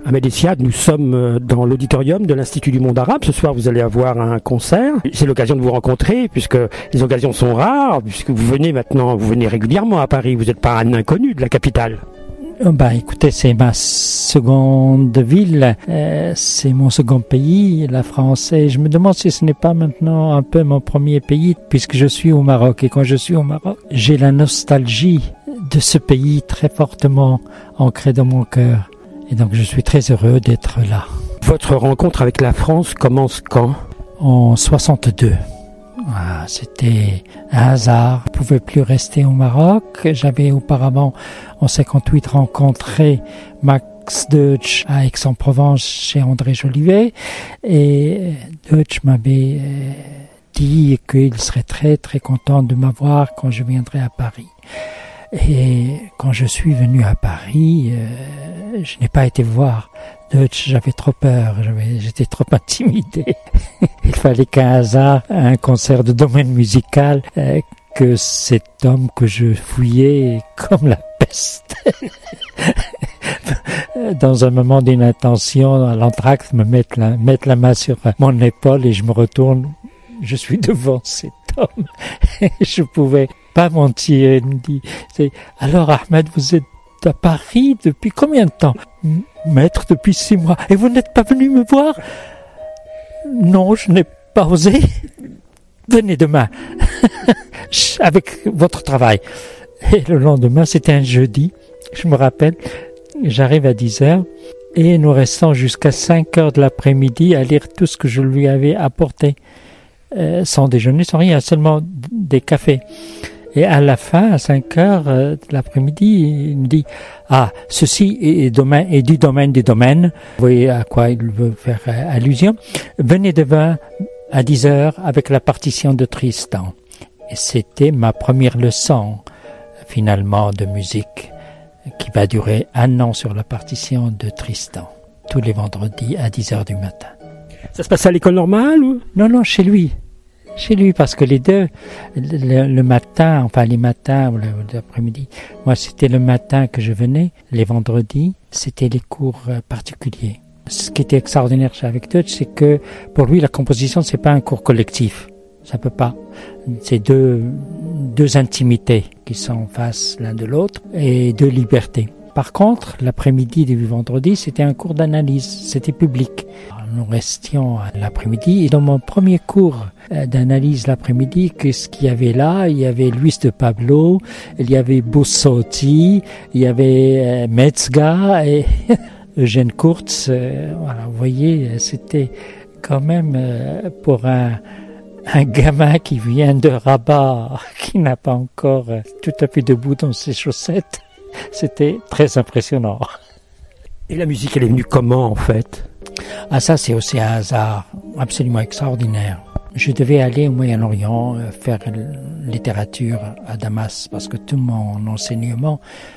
Ahmed Essiad, nous sommes dans l'auditorium de l'Institut du Monde Arabe. Ce soir, vous allez avoir un concert. C'est l'occasion de vous rencontrer, puisque les occasions sont rares, puisque vous venez régulièrement à Paris. Vous n'êtes pas un inconnu de la capitale. Écoutez, c'est ma seconde ville, c'est mon second pays, la France, et je me demande si ce n'est pas maintenant un peu mon premier pays, puisque je suis au Maroc, et quand je suis au Maroc, j'ai la nostalgie de ce pays très fortement ancré dans mon cœur. Et donc je suis très heureux d'être là. Votre rencontre avec la France commence quand ? En 62. C'était un hasard. Je ne pouvais plus rester au Maroc. J'avais auparavant, en 58, rencontré Max Deutsch à Aix-en-Provence chez André Jolivet. Et Deutsch m'avait dit qu'il serait très très content de m'avoir quand je viendrais à Paris. Et quand je suis venu à Paris, je n'ai pas été voir Deutsch, j'avais trop peur, j'étais trop intimidé. Il fallait qu'un hasard, un concert de domaine musical, que cet homme que je fouillais comme la peste, dans un moment d'inattention, à l'entracte, me mettre la main sur mon épaule et je me retourne, je suis devant cet homme. Je pouvais pas mentir. Il me dit, alors Ahmed, vous êtes à Paris depuis combien de temps ? Maître, depuis 6 mois. Et vous n'êtes pas venu me voir ? Non, je n'ai pas osé. Venez demain, avec votre travail. Et le lendemain, c'était un jeudi, je me rappelle, j'arrive à 10h, et nous restons jusqu'à 5h de l'après-midi à lire tout ce que je lui avais apporté, sans déjeuner, sans rien, seulement des cafés. Et à la fin, à 5h de l'après-midi, il me dit « ceci est du domaine des domaines ». Vous voyez à quoi il veut faire allusion. « Venez demain à 10h avec la partition de Tristan ». Et c'était ma première leçon, finalement, de musique, qui va durer 1 an sur la partition de Tristan, tous les vendredis à 10h du matin. Ça se passe à l'école normale ou ? Non, chez lui. Chez lui, parce que les deux, le matin, enfin les matins ou l'après-midi, moi c'était le matin que je venais, les vendredis, c'était les cours particuliers. Ce qui était extraordinaire avec Deutsch, c'est que pour lui la composition c'est pas un cours collectif, ça peut pas. C'est deux intimités qui sont en face l'un de l'autre et 2 libertés. Par contre, l'après-midi du vendredi, c'était un cours d'analyse, c'était public. Nous restions l'après-midi et dans mon premier cours d'analyse l'après-midi, qu'est-ce qu'il y avait là ? Il y avait Luis de Pablo, il y avait Bussotti, il y avait Metzger et Eugène Kurtz. Voilà, vous voyez, c'était quand même pour un gamin qui vient de Rabat, qui n'a pas encore tout à fait debout dans ses chaussettes, c'était très impressionnant. Et la musique, elle est venue comment en fait ? Ça c'est aussi un hasard absolument extraordinaire. Je devais aller au Moyen-Orient faire littérature à Damas parce que tout mon enseignement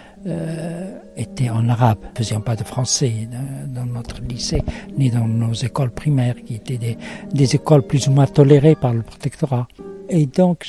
était en arabe. Nous ne faisions pas de français dans notre lycée ni dans nos écoles primaires qui étaient des écoles plus ou moins tolérées par le protectorat. Et donc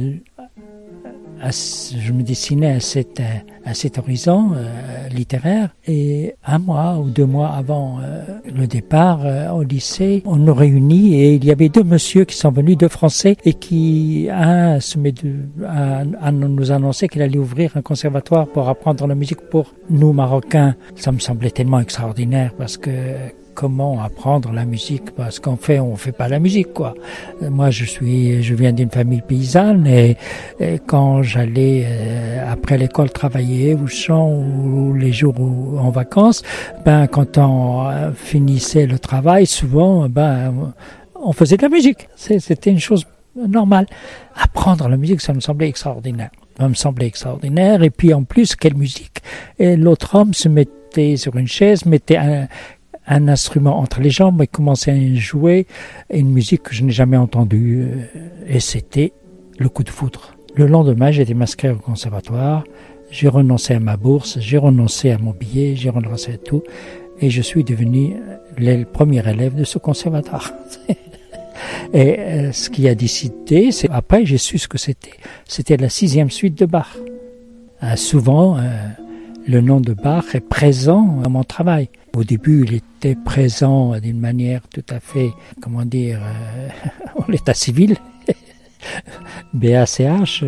je me dessinais à cet horizon littéraire et 1 mois ou 2 mois avant le départ au lycée, on nous réunit et il y avait 2 messieurs qui sont venus, 2 Français et qui un nous annonçait qu'il allait ouvrir un conservatoire pour apprendre la musique pour nous Marocains. Ça me semblait tellement extraordinaire parce que comment apprendre la musique, parce qu'on fait pas la musique, quoi. Moi, je viens d'une famille paysanne et quand j'allais après l'école travailler au champ ou les jours en vacances, quand on finissait le travail, souvent, on faisait de la musique. C'était une chose normale. Apprendre la musique, ça me semblait extraordinaire. Et puis en plus, quelle musique. Et l'autre homme se mettait sur une chaise, mettait un instrument entre les jambes et commençait à jouer une musique que je n'ai jamais entendue. Et c'était le coup de foudre. Le lendemain, j'ai été masqué au conservatoire. J'ai renoncé à ma bourse, j'ai renoncé à mon billet, j'ai renoncé à tout. Et je suis devenu le premier élève de ce conservatoire. Et ce qui a décidé, c'est après j'ai su ce que c'était. C'était la 6e suite de Bach. Souvent, le nom de Bach est présent dans mon travail. Au début, il était présent d'une manière tout à fait, en l'état civil, BACH,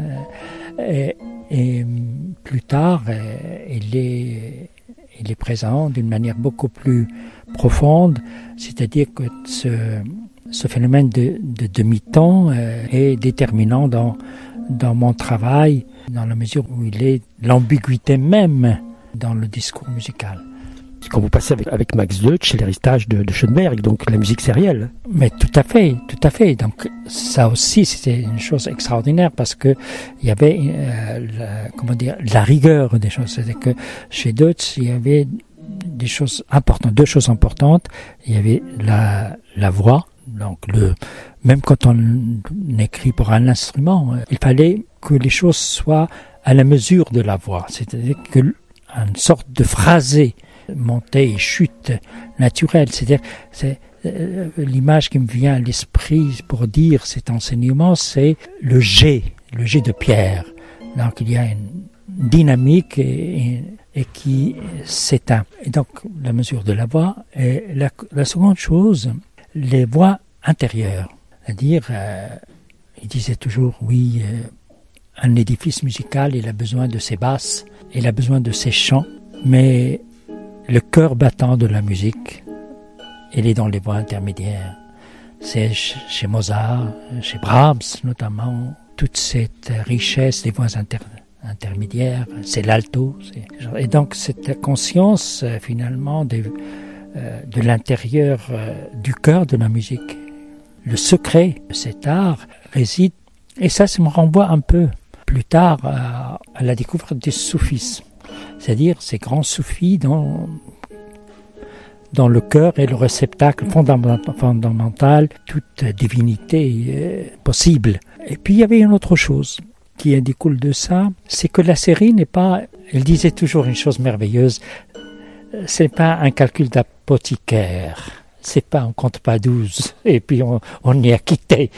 et plus tard, il est présent d'une manière beaucoup plus profonde, c'est-à-dire que ce phénomène de demi-temps est déterminant dans mon travail, dans la mesure où il est l'ambiguïté même dans le discours musical. Quand vous passez avec Max Deutsch, c'est l'héritage de Schoenberg, donc la musique sérielle. Mais tout à fait. Donc ça aussi, c'était une chose extraordinaire parce que il y avait, la rigueur des choses. C'est-à-dire que chez Deutsch, il y avait des choses importantes, deux choses importantes. Il y avait la voix, donc même quand on écrit pour un instrument, il fallait que les choses soient à la mesure de la voix. C'est-à-dire que une sorte de phrasé, montée et chute naturelle, c'est-à-dire l'image qui me vient à l'esprit pour dire cet enseignement, c'est le jet de pierre. Donc il y a une dynamique et qui s'éteint. Et donc la mesure de la voix. Et la seconde chose, les voix intérieures. C'est-à-dire, il disait toujours, un édifice musical, il a besoin de ses basses, il a besoin de ses chants, mais le cœur battant de la musique, il est dans les voix intermédiaires. C'est chez Mozart, chez Brahms notamment, toute cette richesse des voix intermédiaires, c'est l'alto. Et donc cette conscience finalement de l'intérieur du cœur de la musique. Le secret de cet art réside, et ça me renvoie un peu plus tard à la découverte du soufisme. C'est-à-dire ces grands soufis dont le cœur est le réceptacle fondamental, toute divinité possible. Et puis il y avait une autre chose qui découle de ça, c'est que la série n'est pas, il disait toujours une chose merveilleuse, c'est pas un calcul d'apothicaire, c'est pas on compte pas 12 et puis on y a quitté.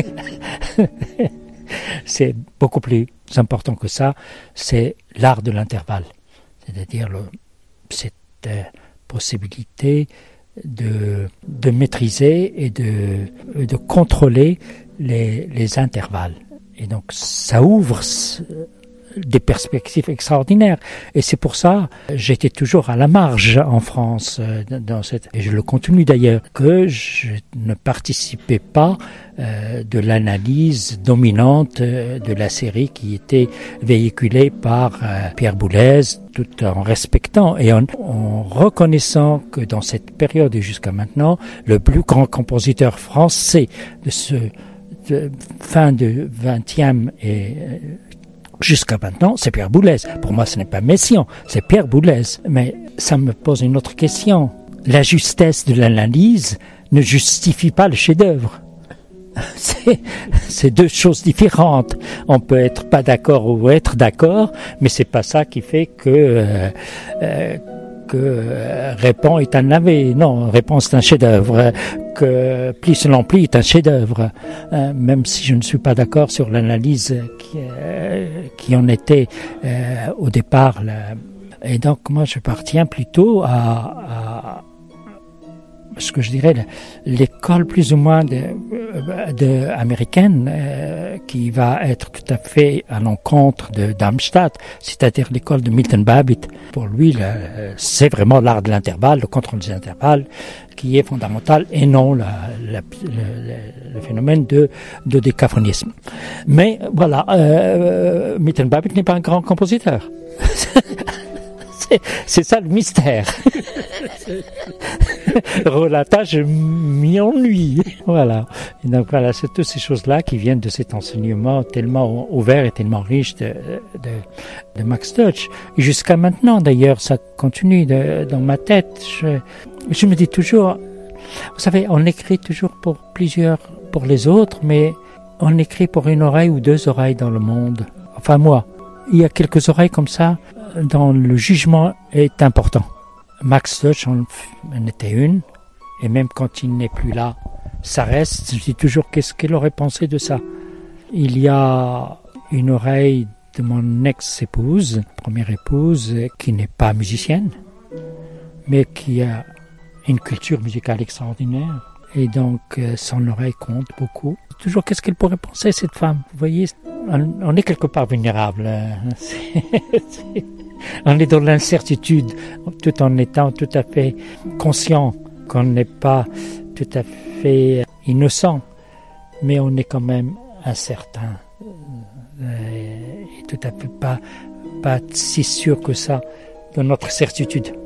C'est beaucoup plus important que ça, c'est l'art de l'intervalle. C'est-à-dire cette possibilité de maîtriser et de contrôler les intervalles. Et donc ça ouvre des perspectives extraordinaires. Et c'est pour ça j'étais toujours à la marge en France, et je le continue d'ailleurs, que je ne participais pas de l'analyse dominante de la série qui était véhiculée par Pierre Boulez, tout en respectant et en reconnaissant que dans cette période et jusqu'à maintenant, le plus grand compositeur français de fin du XXe et jusqu'à maintenant, c'est Pierre Boulez. Pour moi, ce n'est pas Messiaen, c'est Pierre Boulez. Mais ça me pose une autre question. La justesse de l'analyse ne justifie pas le chef-d'œuvre. C'est deux choses différentes. On peut être pas d'accord ou être d'accord, mais c'est pas ça qui fait que Répond est un navet. Non, Répond c'est un chef-d'œuvre. Que Pli selon l'ampli est un chef-d'œuvre. Même si je ne suis pas d'accord sur l'analyse qui en était au départ. Et donc moi je partiens plutôt à ce que je dirais l'école plus ou moins américaine qui va être tout à fait à l'encontre de Darmstadt, c'est-à-dire l'école de Milton Babbitt. Pour lui, c'est vraiment l'art de l'intervalle, le contrôle des intervalles qui est fondamental et non le phénomène de décaphonisme. Mais voilà, Milton Babbitt n'est pas un grand compositeur. C'est ça le mystère. Rolata, je m'y ennuie. Voilà. Et donc voilà, c'est toutes ces choses-là qui viennent de cet enseignement tellement ouvert et tellement riche de Max Deutsch. Et jusqu'à maintenant, d'ailleurs, ça continue dans ma tête. Je me dis toujours, vous savez, on écrit toujours pour les autres, mais on écrit pour une oreille ou deux oreilles dans le monde. Enfin moi, il y a quelques oreilles comme ça dont le jugement est important. Max Deutsch en était une, et même quand il n'est plus là, ça reste. Je dis toujours qu'est-ce qu'elle aurait pensé de ça. Il y a une oreille de mon ex-épouse, première épouse, qui n'est pas musicienne, mais qui a une culture musicale extraordinaire. Et donc, son oreille compte beaucoup. Toujours, qu'est-ce qu'elle pourrait penser, cette femme? Vous voyez, on est quelque part vulnérable. On est dans l'incertitude, tout en étant tout à fait conscient qu'on n'est pas tout à fait innocent, mais on est quand même incertain. Et tout à fait pas si sûr que ça de notre certitude.